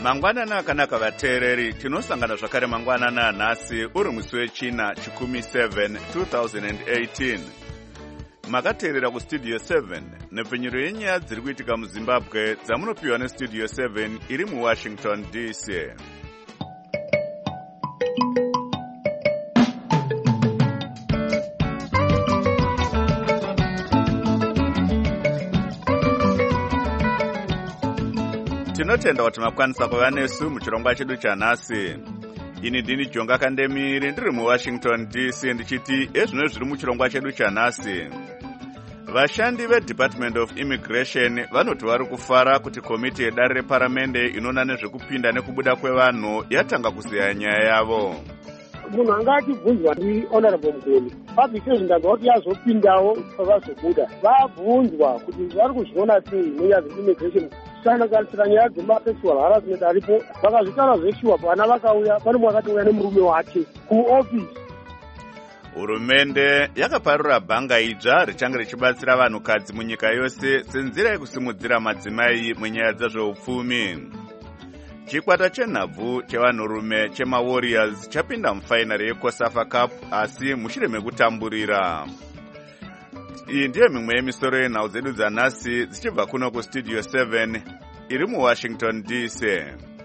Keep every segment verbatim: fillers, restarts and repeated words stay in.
Mangwanana akanaka vateereri, tinosangana zvakare mangwanana nhasi uri musi wechina chikumi seven two thousand eighteen. Makateerera kustudio seven nepfenyuro yenyaya dziri kuitika muZimbabwe dzamunopiwa nestudio seven iri muWashington D C. Tinotenda kuti makwanisa kuva nesu muchirongwa chedu chanhasi. Ini ndini Jonga Kandemiri ndiri muWashington D C ndichiti ezvino zviri muchirongwa chedu chanhasi. Vashandi veDepartment of Immigration vanoti vari kufara kuti komiti yedare reparamende inoona nezvekupinda nekubuda kwevanhu yatanga kuziya nyaya yavo. Munhu anga achibvunzwa ndiHonorable Mgoni pabvise zvindabva kuti yazopindawo pavazobuda vabvunzwa kuti vari kuzviona sei nenyaya dzeimmigration sanoganisira nyaya dzemasexual harassment aripo. Vakazvitaura zveshuwa vana vakauya pane mumwe akatouya nemurume wake kuofisi. Hurumende yakaparura bhanga idzva richange richibatsira vanhukadzi munyika yose senzira yekusimudzira madzimai munyaya dzezveupfumi. Chikwata chenhabvu chevanhurume chemaWarriors chapinda mufainari yeCOSAFA Cup asi mushure mekutamburira. Iyi ndiyo mimwe yemisoro yenhau dzedu dzanhasi dzichibva kuno kustudio seven iri muWashington D C.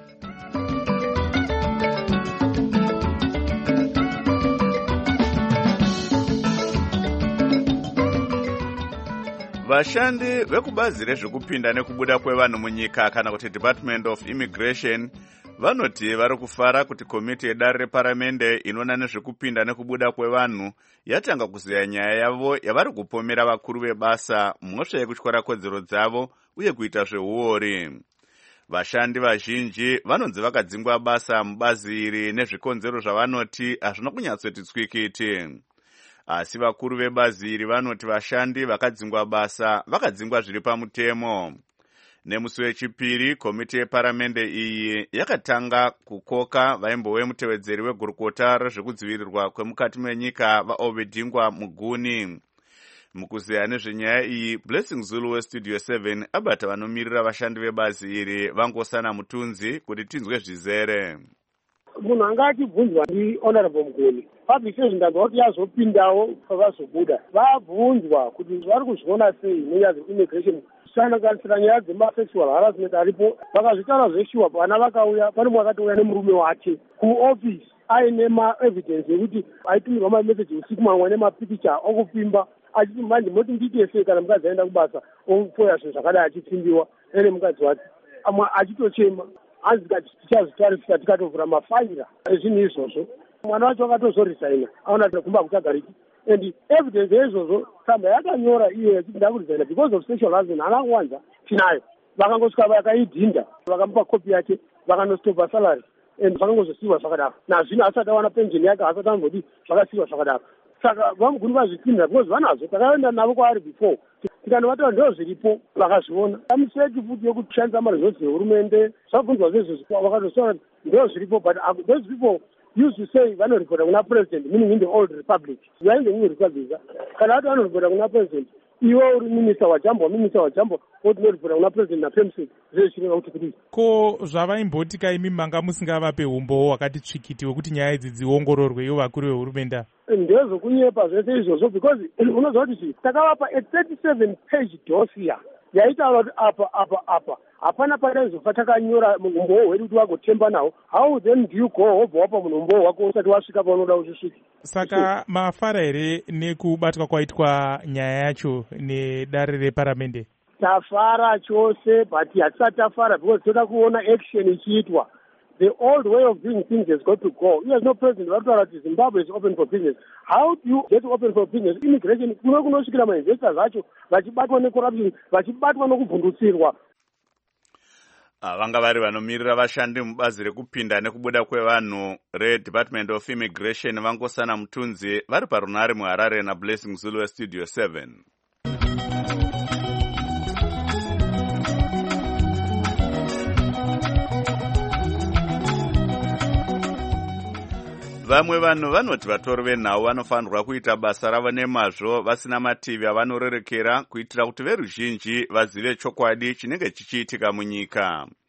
Vashandi vekubazi rezvekupinda nekubuda kwevanhu munyika kana kuti Department of Immigration vanoti vari kufara kuti komiti yedare reparamende inoona nezvekupinda nekubuda kwevanhu yatanga kuziya nyaya yavo yavari kupomera vakuru vebasa mhosva yekutyora kodzero dzavo uye kuita zveuori. Vashandi vazhinji vanonzi vakadzingwa basa mubazi iri nezvikonzero zvavanoti hazvina kunyatsoti tswikiti. Asi vakuru vebazi iri vanoti vashandi vakadzingwa basa vakadzingwa zviri pamutemo. Nemusi wechipiri komiti yeparamende iyi yakatanga kukoka vaimbowe mutevedzeri wegurukota rezvekudzivirirwa kwemukati menyika vaObedingwa Muguni. Mukuziya nezvenyaya iyi, Blessing Zulu westudio seven abata vanomirira vashandi vebazi iri vangosana mutunzi kuti tinzwe zvizere. Munhu anga achibvunzwa ndiHonorable Mgoni pabvise zvindabva kuti yazopindawo pavazobuda vabvunzwa kuti vari kuzviona sei nenyaya dzeimmigration sanoganisira nyaya dzemasexual harassment aripo. Vakazvitaura zveshuwa vana vakauya pane mumwe akatouya nemurume wake kuofisi aine maevidence yekuti aitumirwa mameseji usiku mamwe nemapikicha okupimba achiti manje moti ndiite sei kana mukadzi aenda kubasa ofoya zvinhu zvakadai achipfimbiwa ene mukadzi wake amwe achitochema hanzi tichazvitarisira tikatovhura mafaira ezvinhu izvozvo. Mwana wacho akatozoresigna aona kuti kumba kuchagariki and evidence yeizvozvo tsamba yakanyora iye yekuti ndakuresigna because of sexual harassment haana kuwanza tinayo. Vakangosvika vakaidhinda vakamupa kopi yake vakanostopa salary and vakangozosiyiwa zvakadaro nazvino asati awana pension yake asati amboti zvakasiyiwa zvakadaro. Saka vamuguni vazvipinda because vanazvo takaenda navo kwaari before tikanovatova ndo zviripo vakazviona amuseki futi yokushandisa maresources ehurumende zvabvunzwa zvezvo vakatosaura ndo zviripo but those people used to say vanoripota kuna president meaning in the old republic. You are in the new republic. Kana vati vanoripota kuna president iwe uri minista wajambo minista wajambo oti noripota kuna president napemsek zvezvinova kuti kuti ko zvavaimboti kaimi manga musingavape umbowo wakati tsvikiti wekuti nyaya idzi dziongororwe ivo vakuru vehurumende ndezokunyepa zvese izvozvo because unoziva kuti takavapa a thirty-seven page dossier yaitaura kuti apa apa apa hapana pataizofa takanyora umbowo hwedu kuti vagotemba nawo. How then do you go wobva wapa munhu umbowo wako usati wasvika paunoda uchisviki? Saka mafara here nekubatwa kwaitwa nyaya yacho nedare reparamende? Tafara chose but hatisati tafara because toda kuona action ichiitwa. The old way of doing things has got to go. Yes, no president. Zimbabwe is open for business. How do you get open for business? Immigration, kuno kunosvikira mainvestors acho vachibatwa necorruption, vachibatwa nekuvhundutsirwa. Vanga vari vanomirira vashandi mubazi rekupinda nekubuda kwevanhu reDepartment of Immigration vangosana mutunzi vari parunare muHarare naBlessing Zulu westudio seven. Vamwe vanhu vanoti vatori venhau vanofanirwa kuita basa ravo nemazvo vasina mativi avanorerekera kuitira kuti veruzhinji vazive chokwadi chinenge chichiitika munyika.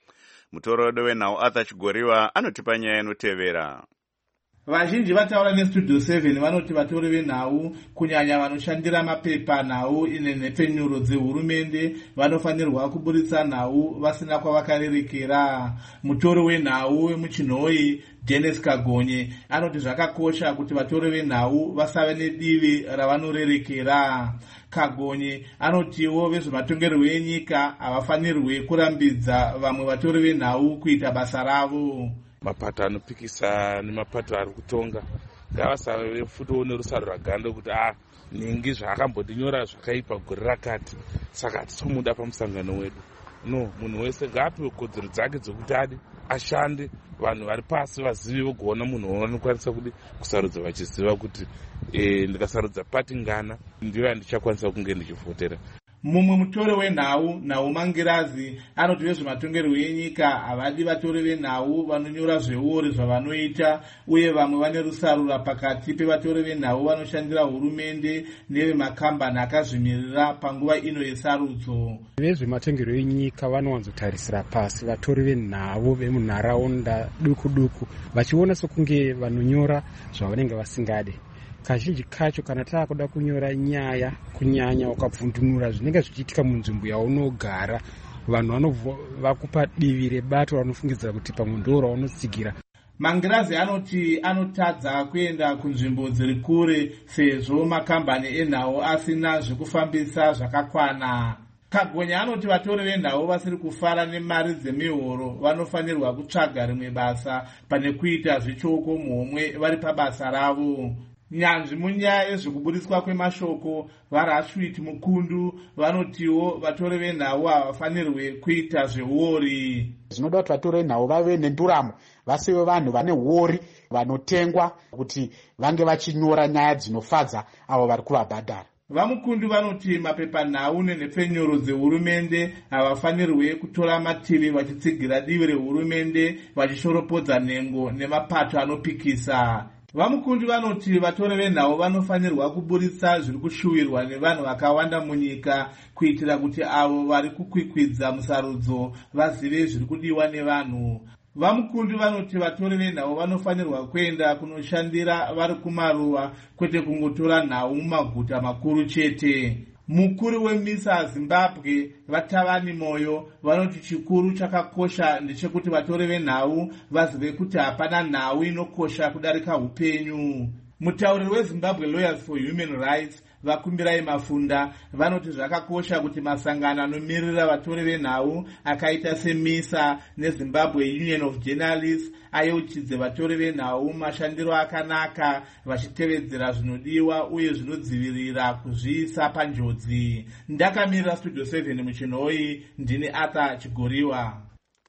Mutorodi wenhau Arthur Chigoriwa anotipa nyaya inotevera. Vazhinji vataura nestudio seven vanoti vatori venhau kunyanya vanoshandira mapepa nhau ine nhepfenyuro dzehurumende vanofanirwa kuburitsa nhau vasina kwavakarerekera. Mutori wenhau wemuchinhoi Dennis Kagonye anoti zvakakosha kuti vatori venhau vasave nedivi ravanorerekera. Kagonye anotiwo vezvematongerwo enyika havafanirwi kurambidza vamwe vatori venhau kuita basa ravo. Mapato anopikisa nemapato ari kutonga ngavasave futi nerusaro rwaganda kuti ah ningi zvaakambondinyora zvakaipa gore rakati saka hatitomuda pamusangano wedu. No, munhu wese ngaapiwe kodzero dzake dzokuti adi ashande, vanhu vari pasi vazive vogoona munhu wanokwanisa kudi kusarudza vachiziva kuti e, ndikasarudza pati ngana ndiyo yandichakwanisa kunge ndichivhotera. Mumwe mutori wenhau Nhau Mangirazi anoti vezvematongerwo enyika havadi vatori venhau vanonyora zveuri zvavanoita uye vamwe vane rusarura pakati pevatori venhau vanoshandira hurumende nevemakambani akazvimirira panguva ino yesarudzo. Vezvematongerwo enyika vanowanzotarisira pasi vatori venhau vemunharaunda duku duku vachiona sokunge vanonyora zvavanenge vasingade. Kazhinji kacho kana taakuda kunyora nyaya kunyanya ukabvundunura zvinenge zvichiitika munzvimbo yaunogara, vanhu vakupa divi rebato vanofungidzira kuti pamwe ndo raunotsigira. Mangirazi anoti anotadza kuenda kunzvimbo dziri kure sezvo makambani enhau asina zvekufambisa zvakakwana. Kagonye anoti vatori venhau vasiri kufara nemari dzemihoro vanofanirwa kutsvaga rimwe basa pane kuita zvechoko muhomwe vari pabasa ravo. Nyanzvi munyaya yezvekuburiswa kwemashoko vaRashid Mukundu vanotiwo vatori venhau havafanirwe kuita zveuori. Zvinoda kuti vatori venhau vave nenduramo, vasive vanhu vane huori vanotengwa kuti vange vachinyora nyaya dzinofadza avo vari kuvabhadhara. Vamukundu vanoti mapepanhau nenhepfenyuro dzehurumende havafanirwe kutora mativi vachitsigira divi rehurumende vachishoropodza nhengo nemapato anopikisa. Vamukundi vanoti vatori venhau vanofanirwa kuburitsa zviri kushuvirwa nevanhu vakawanda munyika kuitira kuti avo vari kukwikwidza musarudzo vazive zviri kudiwa nevanhu. Vamukundi vanoti vatori venhau vanofanirwa kuenda kunoshandira vari kumaruwa kwete kungotora nhau mumaguta makuru chete. Mukuru weMISA Zimbabwe Vatavani Moyo vanoti chikuru chakakosha ndechekuti vatori venhau vazive kuti hapana nhau inokosha kudarika upenyu. Mutauriri weZimbabwe Lawyers for Human Rights Vakumbirai Mafunda vanoti zvakakosha kuti masangano anomirira vatori venhau akaita seMISA neZimbabwe Union of Journalists ayeuchidze vatori venhau mashandiro akanaka vachitevedzera zvinodiwa uye zvinodzivirira kuzviisa panjodzi. Ndakamirira Studio seven muchinhoi, ndini Arthur Chigoriwa.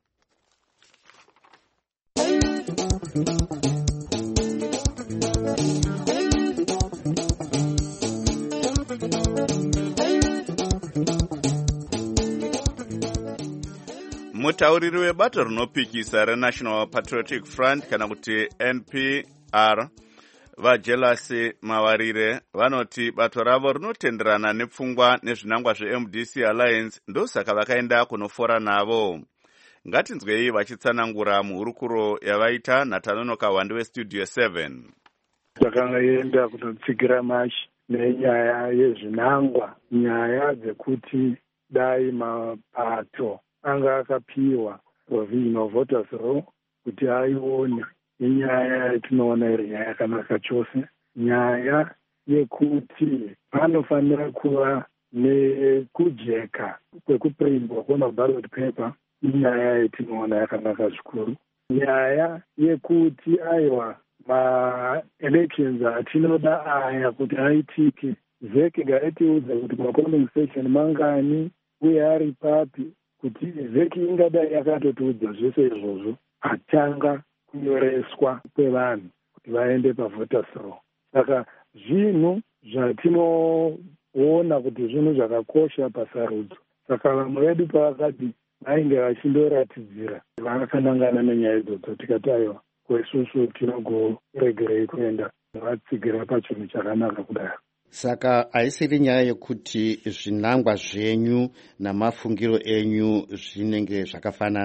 Mutauriri webato rinopikisa reNational Patriotic Front kana kuti N P R vaJelasi Mawarire vanoti bato ravo rinotenderana nepfungwa nezvinangwa zveM D C Alliance ndosaka vakaenda kunofora navo. Ngatinzwei vachitsanangura muhurukuro yavaita naTanonoka Wande weStudio seven. Takaenda kunotsigira mashi nenyaya yezvinangwa, nyaya dzekuti dai mapato anga akapiwa provision of voters roll kuti aione. Inyaya yatinoona iri nyaya yakanaka chose, nyaya yekuti panofanira kuva nekujeka kwekuprintwa kwemaballot paper, inyaya yatinoona yakanaka zvikuru. Nyaya yekuti aiwa ma-elections atinoda aya kuti aitike, vheki ngaitiudza kuti ma-polling station mangani uye ari papi, kuti vheki ingadai yakatotiudza zvese izvozvo atanga kunyoreswa kwevanhu kuti vaende pavoters roll. Saka zvinhu zvatinoona kuti zvinhu zvakakosha pasarudzo. Saka vamwe vedu pavakati vainge vachindoratidzira vakakanangana nenyaya idzodzo, tikati aiwa kwesusu tinogoregerei kuenda vatsigira pachinhu chakanaka kudaro. Saka haisiri nyaya yekuti zvinangwa zvenyu namafungiro enyu zvinenge zvakafanana.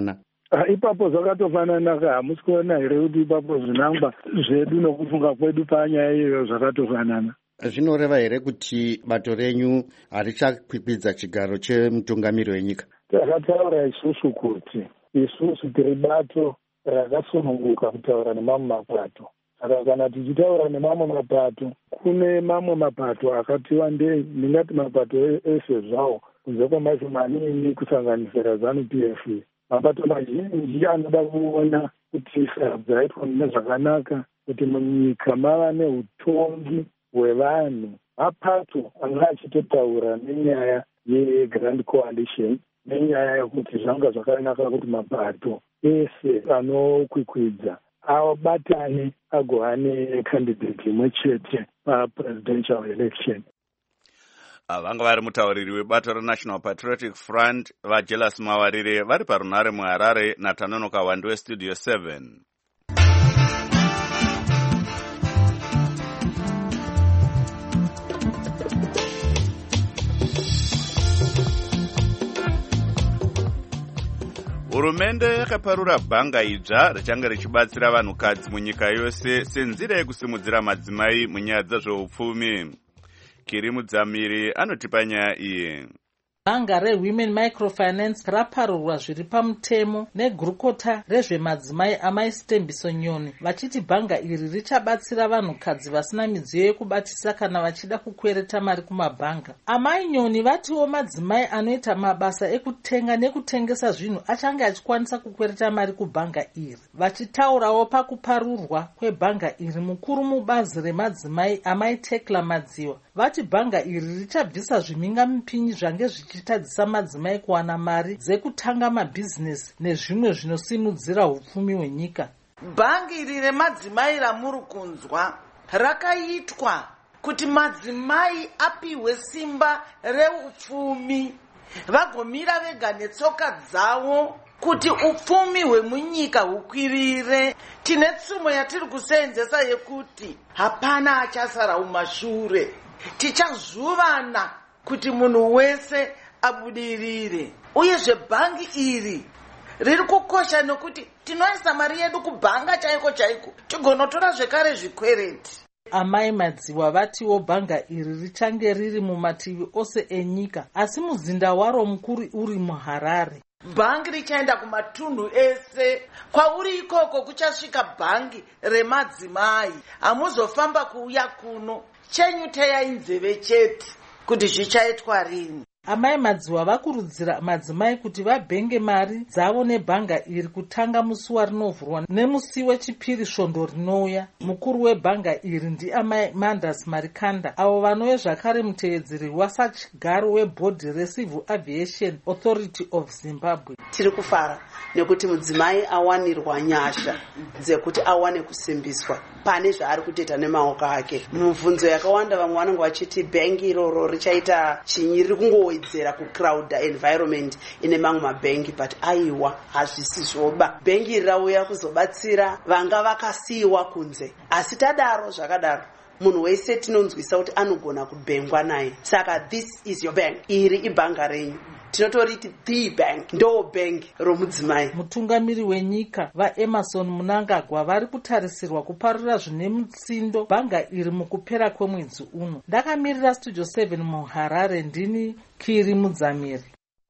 Uh, ipapo zvakatofanana ka hamusi kuona here kuti ipapo zvinangwa zvedu nokufunga kwedu panyaya iyoyo zvakatofanana. Zvinoreva here kuti bato renyu harichakwikwidza chigaro chemutungamiri wenyika? Takataura isusu kuti isusu tiri bato rakasununguka kutaura nemamwe mapato. Saka kana tichitaura nemamwe mapato, kune mamwe mapato akatiwa ndingati mapato ese zvawo kunze kwemacho manini kusanganisira ZANU P F. Mapato mazhinji anoda kuona kuti dzaitwa nezvakanaka, kuti munyika mava neutongi hwevanhu. Mapato anga achitotaura nenyaya yeGrand Coalition, nenyaya yekuti zvanga zvakanaka kuti mapato ese anokwikwidza abatane agova candidate imwe chete papresidential election. Vanga vari mutauriri webato reNational Patriotic Front vaJelas Mawarire vari parunhare muHarare naTanonoka Wande weStudio seven. Hurumende yakaparura bhanga idzva richanga richibatsira vanhukadzi munyika yose senzira yekusimudzira madzimai munyaya dzezveupfumi. Kiri Mudzamiri anotipa nyaya iyi. Bhanga reWomen Microfinance raparurwa zviri pamutemo negurukota rezvemadzimai amaisitembiso Nyoni, vachiti bhanga iri richabatsira vanhukadzi vasina midziyo yekubatisa kana vachida kukwereta mari kumabhanga. Amai Nyoni vatiwo madzimai anoita mabasa ekutenga nekutengesa zvinhu achange achikwanisa kukwereta mari kubhanga iri. Vachitaurawo pakuparurwa kwebhanga iri, mukuru mubazi remadzimai Amai Tekla Madziwa vati bhanga iri richabvisa zvimhingamipinyi zvange zvichitadzisa madzimai kuwana mari dzekutanga mabhizinesi nezvimwe zvinosimudzira hupfumi hwenyika. Bhanga iri remadzimai ramuri kunzwa rakaitwa kuti madzimai apiwe simba reupfumi, vagomira vega netsoka dzavo kuti upfumi hwemunyika hukwirire. Tine tsumo yatiri kuseenzesa yekuti hapana achasara mumashure. Tichazuvana kuti munhu wese abudirire. Uyezve bhangi iri riri kukosha nokuti tinoisa mari yedu kubhanga chaiko chaiko tigonotora zvekare zvikwereti. Amai Madziwa vatiwo bhanga iri richange riri mumativi ose enyika, asi muzinda waro mukuru uri muHarare. Bhangi richaenda kumatunhu ese. Kwauri ikoko kuchasvika bhangi remadzimai. Hamuzofamba kuuya kuno. Chenyu teyai nzeve chete kuti zvichaitwa rini. Amai Madziwa vakurudzira madzimai kuti vabhenge mari dzavo nebhanga iri kutanga musi warinovhurwa nemusi wechipiri svondo rinouya. Mukuru webhanga iri ndiamai Mandas Marikanda, avo vanove zvakare mutevedzeri wasachigaro webhodhi reCivil Aviation Authority of Zimbabwe. Tiri kufara nekuti mudzimai awanirwa nyasha dzekuti awane kusimbiswa pane zvaari kutoita nemaoko ake. Mubvunzo yakawanda vamwe vanenge vachiti bhengi iroro richaita chinyi, riri kungowedzera kucrowda environment ine mamwe mabhengi, but aiwa hazvisi zvoba. Bhengi iri rauya kuzobatsira vanga vakasiyiwa kunze, asi tadaro zvakadaro munhu wese tinonzwisa kuti anogona kubhengwa naye. Saka this is your bank, iri ibhanga renyu. Tinotoriti the bank, ndo bank romudzimai. Mutungamiri wenyika vaEmerson Mnangagwa vari kutarisirwa kuparura zvine mutsindo bhanga iri mukupera kwemwedzi uno. Ndakamirira Studio seven muHarare, ndini Kiri Mudzamiri.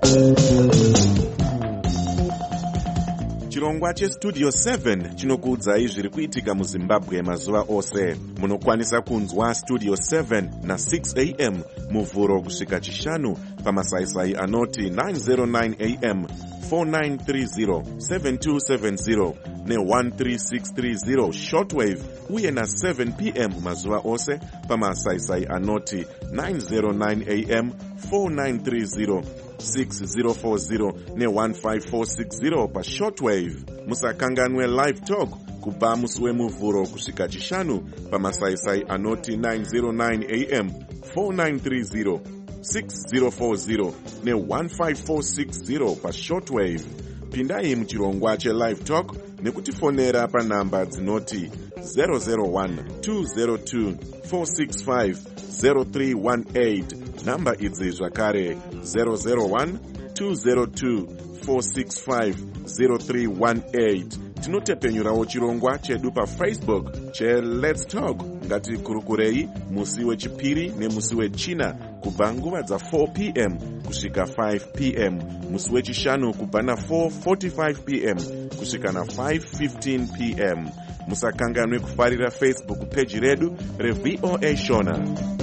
Chirongwa cheStudio seven chinokuudzai zviri kuitika muZimbabwe mazuva ose. Munokwanisa kunzwa Studio seven na six a m muvhuro kusvika chishanu pamasaisai anoti nine oh nine a m, four nine three zero, seven two seven zero ne one three six three zero shortwave, uye na seven p m mazuva ose pamasaisai anoti nine oh nine a m, four nine three zero, six zero four zero ne one five four six zero pa shortwave. Musakanganwe live talk kubva musi wemuvhuro kusvika chishanu pamasaisai anoti nine oh nine a m, four nine three zero, six zero four zero ne one five four six zero pa shortwave. Pindai muchirongwa chelive talk nekutifonera panhamba dzinoti zero zero one, two zero two, four six five, zero three one eight. Namba idzi zvakare zero zero one, two zero two, four six five zero three one eight. Tinotepenyurawo chirongwa chedu paFacebook cheLet's Talk ngati kurukurei musi wechipiri nemusi wechina kubva nguva dza four p m kusvika five p m, musi wechishanu kubva na four forty-five p m kusvika na five fifteen p m. Musakanganwe kufarira Facebook page redu reV O A Shona.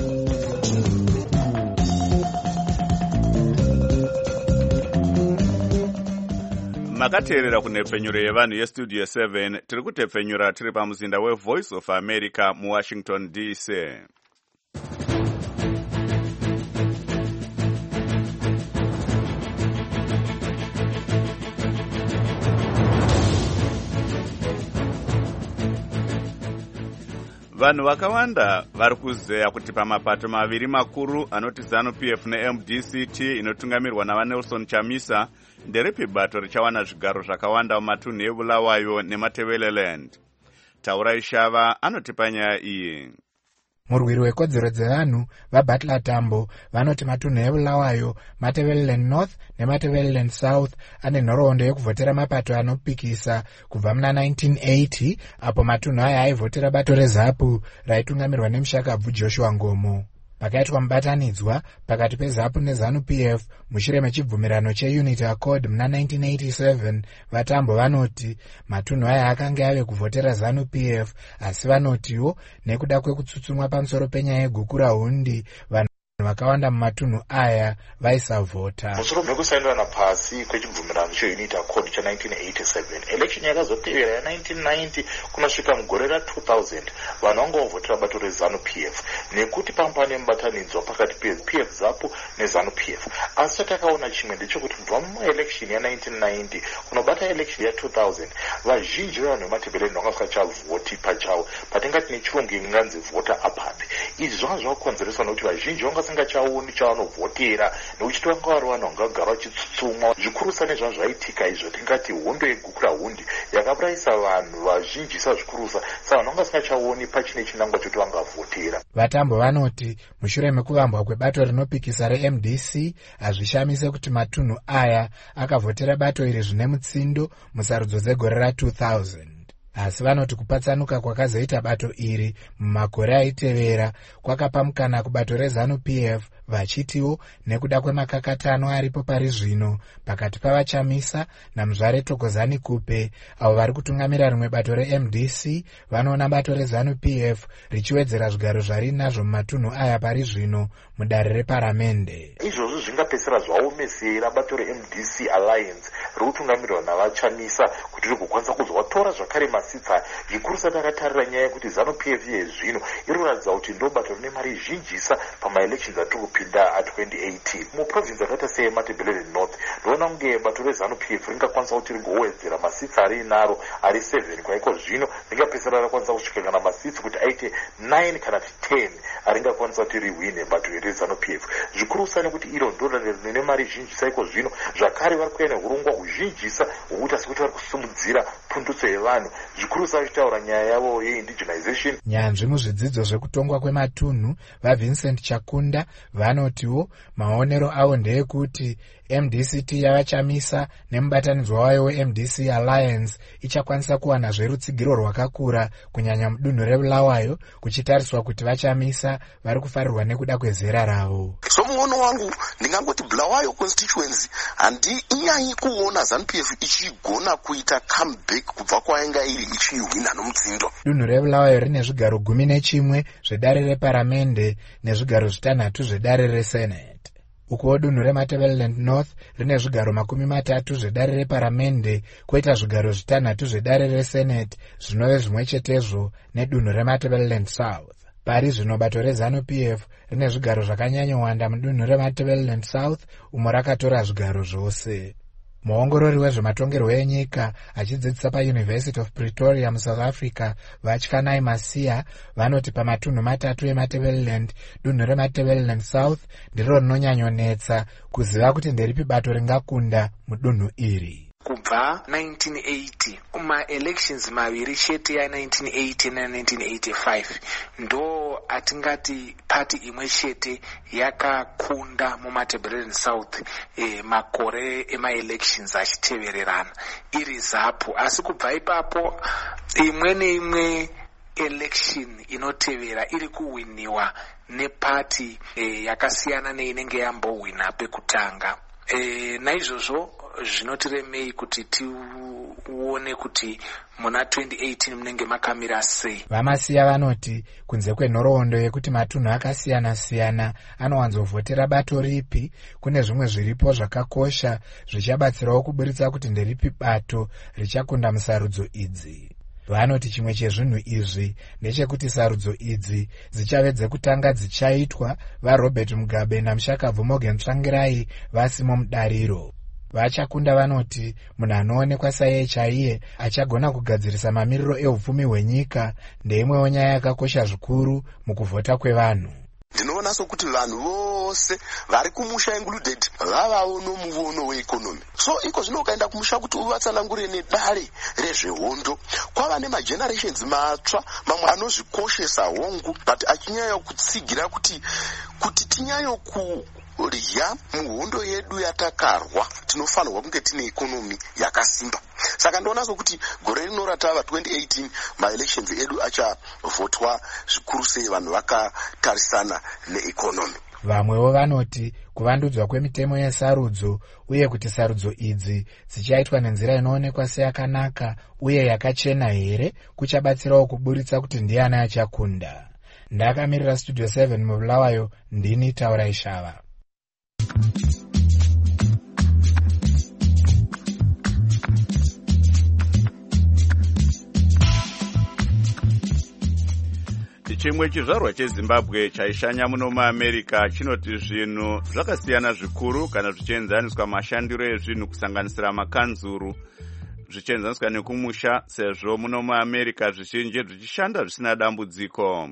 Makateerera kunepfenyuro yevanhu yestudio seven tiri kutepfenyura tiri pamuzinda weVoice of America muWashington D C. Vanhu vakawanda vari kuzeya kuti pamapato maviri makuru anoti ZANU-P F neM D C T inotungamirwa navaNelson Chamisa nderipi bato richawana zvigaro zvakawanda mumatunhu eBulawayo neMatabeleland. Taurai Shava anotipa nyaya iyi. Murwiri wekodzero dzevanhu vaButler Tambo vanoti matunhu eBulawayo, Matabeleland North neMatabeleland South ane nhoroondo yekuvhotera mapato anopikisa kubva muna nineteen eighty, apo matunhu aya aivhotera bato reZAPU raitungamirwa nemushakabvu Joshua Ngomo. Pakaitwa mubatanidzwa pakati peZAPU neZANU-P F mushure mechibvumirano cheUnity Accord muna nineteen eighty-seven, vatambo vanoti matunhu aya akanga ave kuvhotera ZANU-P F, asi vanotiwo nekuda kwekutsutsumwa pamusoro penyaya yegukura hundi vanhu vakawanda mumatunhu aya vaisavhota. Musoro mekusainirana pasi kwechibvumirano cheUnity Accord cha nineteen eighty-seven, election yakazotevera ya nineteen ninety kunosvika mugore ra two thousand, vanhu vangovhotera bato reZANU-P F nekuti pamba pane mubatanidzwa pakati peP F ZAPU neZANU-P F. Asi takaona chimwe ndechekuti kubva muelection ya nineteen ninety kunobata election ya two thousand, vazhinji vevanhu veMatabeleland vangasingachavhoti pachavo, patingati nechirungu inganzi vhota apapi. Izvi zvanga zvakakonzereswa nokuti vazhinji vasingachaoni chavanovhotera nekuti vanga vari vanhu vangagara vachitsutsumwa. Zvikurusa nezvanhu zvaitika izvo tingati hondo yegukura hundi yakaurayisa vanhu vazhinji sazvikurusa, saka vanhu vanga vasingachaoni pachine chinangwa choti vangavhotera. Vatambo vanoti mushure mekuvambwa kwebato rinopikisa reM D C hazvishamise kuti matunhu aya akavhotera bato iri zvine mutsindo musarudzo dzegore ra two thousand. Asi vanoti kupatsanuka kwakazoita bato iri mumakore aitevera kwakapa mukana kubato reZANU-P F, vachitiwo nekuda kwemakakatano aripo pari zvino pakati pavaChamisa naMuzvare Thokozani Kupe avo vari kutungamira rimwe bato reM D C, vanoona bato reZANU-P F richiwedzera zvigaro zvari nazvo mumatunhu aya pari zvino mudare reparamende. Izvozvo zvingapedzisira zvaomesera bato reM D C Alliance riri kutungamirwa navaChamisa kuti rigokwanisa kuzovatora zvakare masitsa. Zvikurusa takatarira nyaya yekuti ZANU-P F yezvino iri kuratidza kuti ndo bato rine mari zhinjisa pamaelections atiri kupinda a twenty eighteen. Muprovinsi yakaita seMatabeleland North ndoona kunge bato reZANU-P F ringakwanisa kuti rigowedzera masitsi ari inaro ari seven, kwaiko zvino ringapedzisira rakwanisa kusvika kana masitsi kuti aite nine kana ten aringakwanisa kuti rihwine bato reZANU-P F. Zvikurusa nekuti iro ndo rine mari zhinjisa iko zvino, zvakare vari kuenda hurongwa huzhinjisa hwokuti asi kuti vari kusimudzira pundutso yevanhu. Zvikurusa vachitaura nyaya yavo yeindigenization. Nyanzvi muzvidzidzo zvekutongwa kwematunhu vaVincent Chakunda vanotiwo maonero avo ndeyekuti M D C T yavaChamisa nemubatanidzwa wayo weM D C Alliance ichakwanisa kuwana zverutsigiro rwakakura kunyanya mudunhu reBulawayo kuchitariswa kuti vaChamisa vari kufarirwa nekuda kwezera ravo. Somuono wangu ndingangoti Bulawayo constituency handinyanyi kuona ZANU-P F ichigona kuita comeback kubva kwainga iri ichihwina nomutsindo. Dunhu reBulawayo rine zvigaro gumi nechimwe zvedare reparamende nezvigaro zvitanhatu zvedare resenate. Ukuwo dunhu reMatabeleland North rine zvigaro makumi matatu zvedare reparamende kwoita zvigaro zvitanhatu zvedare resenate zvinove zvimwe chetezvo nedunhu reMatabeleland South. Pari zvino bato reZANU-P F rine zvigaro zvakanyanyowanda mudunhu reMatabeleland South umo rakatora zvigaro zvose. Muongorori wezvematongerwo enyika achidzidzisa paUniversity of Pretoria muSouth Africa Vatyanai Masiya vanoti pamatunhu matatu eMatabeleland, dunhu reMatabeleland South ndiro rinonyanyonetsa kuziva kuti nderipi bato ringakunda mudunhu iri. Kubva nineteen eighty kuma elections maviri chete ya nineteen eighty na nineteen eighty-five ndo ndipo atingati pati imwe chete yakakunda mumatabeleland south eh, makore emaelections achitevererana iri zapu. Asi kubva ipapo imwe neimwe election inotevera iri kuwiniwa nepati eh, yakasiyana neinenge yambohwina pekutanga. E, naizvozvo zvinotiremei kuti tione kuti muna twenty eighteen munenge makamira sei. Vamasiya vanoti kunze kwenhoroondo yekuti matunhu akasiyana-siyana anowanzovhotera bato ripi, kune zvimwe zviripo zvakakosha zvichabatsirawo kuburitsa kuti nderipi bato richakunda musarudzo idzi. Vanoti chimwe chezvinhu izvi ndechekuti sarudzo idzi dzichave dzekutanga dzichaitwa vaRobert Mugabe naMushakabvu Morgan Tsvangirai vasimo mudariro. Vachakunda vanoti munhu anoonekwa saiye chaiye achagona kugadzirisa mamiriro ehupfumi hwenyika ndeimwewo nyaya yakakosha zvikuru mukuvhota kwevanhu. Ndinoona sokuti vanhu vose vari kumusha included vavawo nomuono weekonomi. So iko zvino ukaenda kumusha kuti uvatsanangure nedare rezvehondo kwava nemagenerations matsva mamwe anozvikoshesa hongu but achinyanya kutsigira kuti kuti tinyanyo kurya muhondo yedu yatakarwa tinofanirwa kunge tine ikonomi yakasimba. Saka ndoona sokuti gore rino ratava twenty eighteen maelections edu achavhotwa zvikuru sei vanhu vakatarisana neikonomi. Vamwewo vanoti kuvandudzwa kwemitemo yesarudzo uye kuti sarudzo idzi dzichaitwa nenzira inoonekwa seyakanaka uye yakachena here kuchabatsirawo kuburitsa kuti ndiani achakunda. Ndakamirira Studio seven mubulawayo, ndini Taurai Shava. Chimwe chizvarwa cheZimbabwe chaishanya muno muAmerica chinoti zvinhu zvakasiyana zvikuru kana zvichienzaniswa mashandiro ezvinhu kusanganisira makanzuru zvichienzaniswa nekumusha, sezvo muno muAmerica zvizhinji zvichishanda zvisina dambudziko.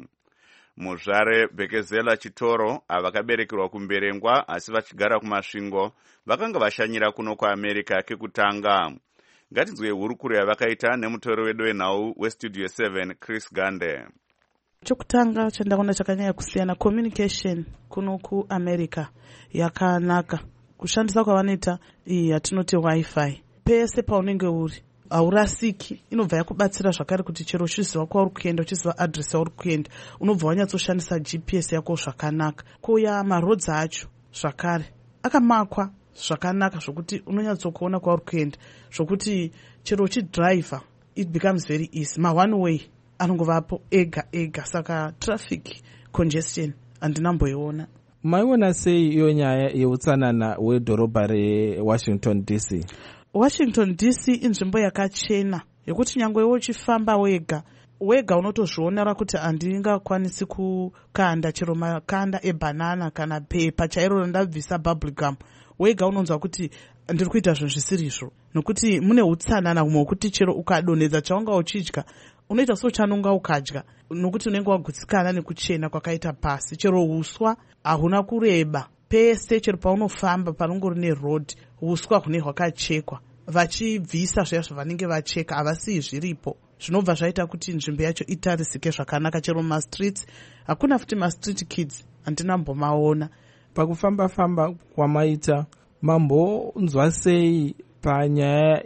Muzvare Bekezela Chitoro avakaberekerwa kumberengwa asi vachigara kumasvingo vakanga vashanyira kuno kuAmerica kekutanga. Ngatinzwe hurukuro yavakaita nemutori wedu wenhau weStudio seven Chris Gande. Chokutanga chandaona chakanyanya kusiyana communication kuno kuAmerica yakanaka. Kushandisa kwavanoita iyi yatinoti wifi pese paunenge uri haurasiki, inobva yakubatsira zvakare kuti chero uchiziva kwauri kuenda uchiziva address yauri kuenda unobva wanyatsoshandisa G P S yako zvakanaka. Kuya maroads acho zvakare akamakwa zvakanaka zvokuti unonyatsokuona kwauri kuenda zvokuti chero uchidriver it becomes very easy. Ma one way anongovapo ega ega, saka traffic congestion andinamboiona. Maiona sei iyo nyaya yeutsanana wedhorobha reWashington D C? Washington D C inzvimbo yakachena yekuti nyangwe uchifamba wega wega unotozvionera kuti handingakwanisi kukanda chero makanda ebanana kana pepa chairo ndabvisa bubblegum. Wega unonzwa kuti ndiri kuita zvinhu zvisirizvo nokuti mune utsanana humwe hwekuti chero ukadonhedza chaunga uchidya unoita seuchanonga ukadya nokuti unenge wagutsikana nekuchena kwakaita pasi. Chero uswa hahuna kureba pese, chero paunofamba panongori neroad uswa hune hwakachekwa. Vachibvisa zviya zvavanenge vacheka havasiyi zviripo, zvinobva zvaita kuti nzvimbo yacho itarisike zvakanaka. Chero mastreets hakuna futi mastreet kids handinambomaona. Pakufamba-famba kwamaita mambonzwa sei panyaya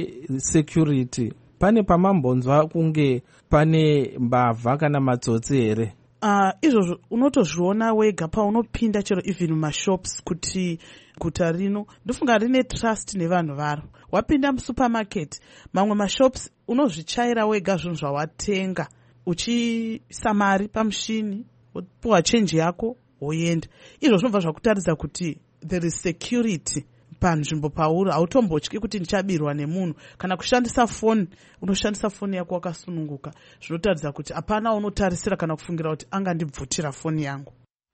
yesecurity? Pane pamambonzwa kunge pane mbavha kana matsotsi here? Uh, izvozvo unotozviona wega paunopinda chero even mashops kuti guta rino ndofunga rine trust nevanhu varo. Wapinda musupermarket mamwe mashops unozvichaira wega zvinhu zvawatenga uchiisa mari pamushini wopuwa chenji yako woenda. Izvo zvinobva zvakutaridza kuti there is security panzvimbo pauri, hautombotyi kuti ndichabirwa nemunhu. Kana kushandisa foni unoshandisa foni yako wakasununguka, zvinotaridza kuti hapana unotarisira kana kufungira kuti angandibvutira foni yangu.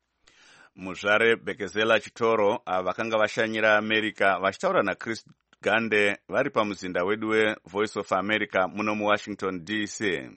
Muzvare Bekezela Chitoro vakanga vashanyira America vachitaura naChris Gande vari pamuzinda wedu weVoice of America muno muWashington D C.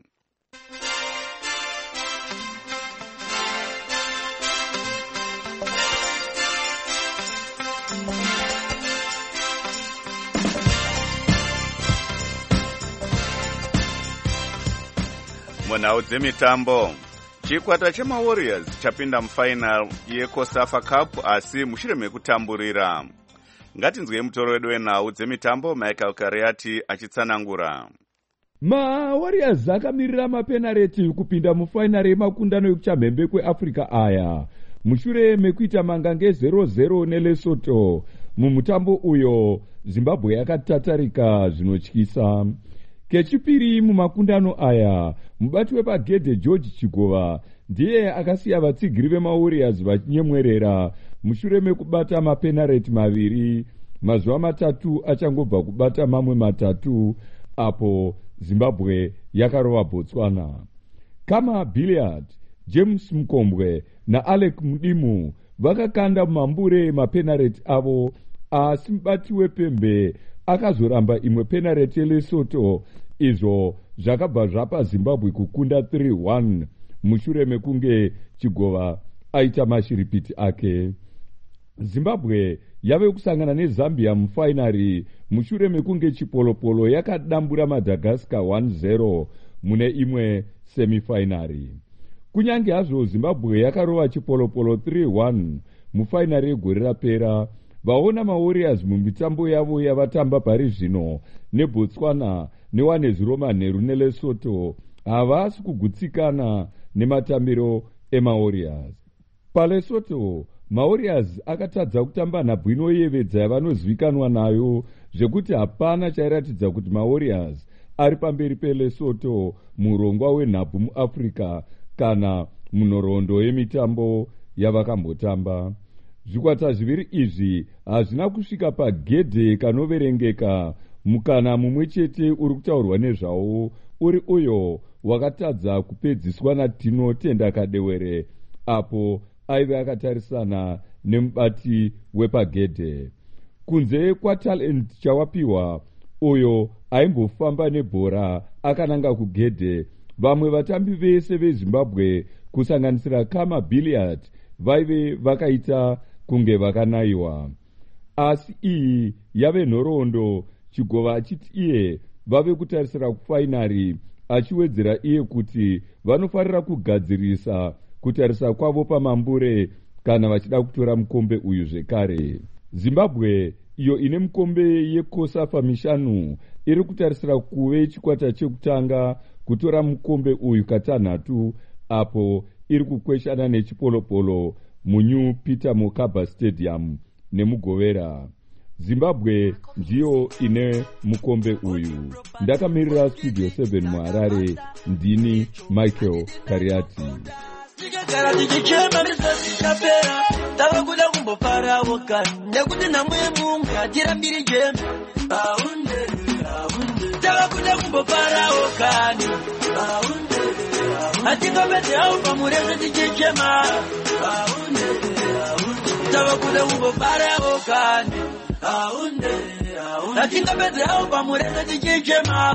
Munhau dzemitambo, chikwata chemawarriors chapinda mufainal yecosafa cup asi mushure mekutamburira. Ngatinzwei mutoro wedu wenhau dzemitambo Michael Kariati achitsanangura. mawarriors akamirira mapenareti kupinda mufainari yemakundano ekuchamhembe kweafrica aya mushure mekuita mangange zero zero nelesotho. mumutambo uyo zimbabwe yakatatarika zvinotyisa. kechipiri mumakundano aya mubati wepagedhe George Chigova ndiye akasiya vatsigiri vemawarriors vachinyemwerera mushure mekubata mapenareti maviri mazuva matatu achangobva kubata mamwe matatu apo Zimbabwe yakarova Botswana. Kama Billiard, James Mkombwe na Alec Mudimu vakakanda mambure mapenareti avo, asi mubati wepembe akazoramba imwe penareti yeLesotho, izvo zvakabva zvapa Zimbabwe kukunda three one mushure mekunge Chigova aita mashiripiti ake. Zimbabwe yave kusangana neZambia mufainari mushure mekunge Chipolopolo yakadambura Madagascar one zero mune imwe semifinari. Kunyange hazvo Zimbabwe yakarova Chipolopolo three one mufainari yegore rapera, vaona mawarriors mumitambo yavo yavatamba pari zvino neBotswana newane zero manheru neLesotho havasi kugutsikana nematambiro emawarriors. PaLesotho mawarriors akatadza kutamba nhabvu inoyevedza yavanozivikanwa nayo zvekuti hapana chairatidza kuti mawarriors ari pamberi peLesotho murongwa wenhabvu muAfrica kana munhoroondo yemitambo yavakambotamba. Zvikwata zviviri izvi hazvina kusvika pagedhe kanoverengeka. Mukana mumwe chete uri kutaurwa nezvawo uri uyo wakatadza kupedziswa naTino Tenda Kadewere apo aive akatarisana nemubati wepagedhe. Kunze kwatalent chawapiwa uyo aimbofamba nebhora akananga kugedhe, vamwe vatambi vese veZimbabwe kusanganisira Kama Billiard vaive vakaita kunge vakanayiwa. Asi iyi yave nhoroondo, Chigova achiti iye vave kutarisira kufainari, achiwedzera iye kuti vanofarira kugadzirisa kutarisa kwavo pamambure kana vachida kutora mukombe uyu zvekare. Zimbabwe iyo ine mukombe yeCosafa mishanu iri kutarisira kuve chikwata chekutanga kutora mukombe uyu katanhatu apo iri kukweshana neChipolopolo muNew Peter Mokaba Stadium nemugovera. Zimbabwe ndiyo ine mukombe uyu. Ndakamirira Studio seven muHarare, ndini Michael Kariati. Tikagara tichichema misozi tapera, tava kuda kumbofarawo kani nekuti namwe Mungu atirambiri jema. Aunde aunde tava kuda kumbofarawo kani. Aunde atingapedze hao pamurezo tichichema. Aunde aunde tava kuda kumbofarawo kani. Aunde aunde atingapedze hao pamurezo tichichema.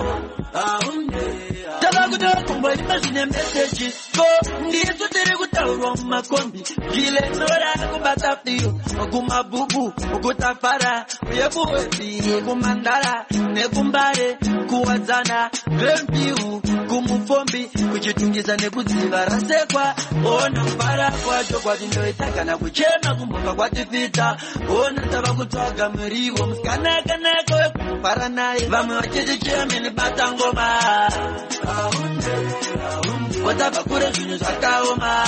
Aunde tava kuda kumbofarawo zvine message ko ndizo tiri kutaurwa mumakombi gile nora kubata fio kumabubu kutafara yebuwezi kumandara nekumbare kuwadzana grempiu kumufombi kuchitungisa nekudziva rasekwa ona kubara kwacho kwatindoita kana kuchema kumboka kwatifita ona tava kutsvaga muriwo musikanaka-naka wekufara naye vamwe vachichicheme nebata ngoma. Aunde aunde watava kure zvinhu zvakaoma.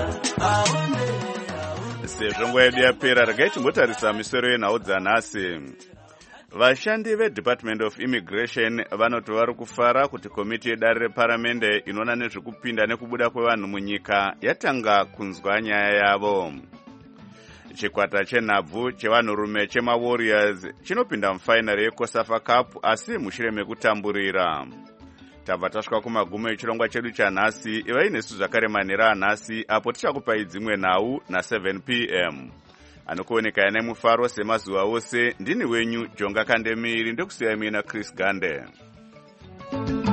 Sezvo nguva yedu yapera, regai timbotarisa misoro yenhau dzanhasi. Vashandi veDepartment of Immigration vanoti vari kufara kuti komiti yedare reparamende inoona nezvekupinda nekubuda kwevanhu munyika yatanga kunzwa nyaya yavo. Chikwata chenhabvu chevanhurume chemawarriors chinopinda mufainari yeCosafa Cup asi mushure mekutamburira. Tabva tasvika kumagumo echirongwa chedu chanhasi. Ivai nesu zvakare manhero anhasi apo tichakupai dzimwe nhau na7 p m. Anokuoneka ine mufaro semazuva ose. Ndini wenyu Jonga Kandemiri, ndokusiyai mina Chris Gande.